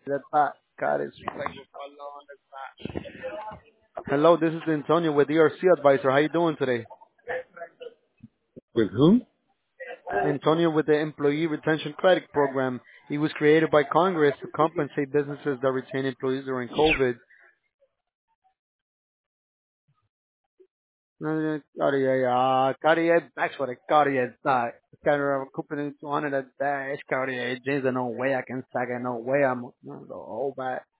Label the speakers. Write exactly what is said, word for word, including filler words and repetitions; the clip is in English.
Speaker 1: That back. God is Hello, this is Antonio with E R C Advisor. How you doing today?
Speaker 2: With whom?
Speaker 1: Antonio with the Employee Retention Credit Program. It was created by Congress to compensate businesses that retain employees during COVID. Eh, Cartier, ah, Cartier, actually, Cartier, that. Cartier, company two hundred a day, Cartier, jeans, no way I can sack it, no way I'm, no, the whole back.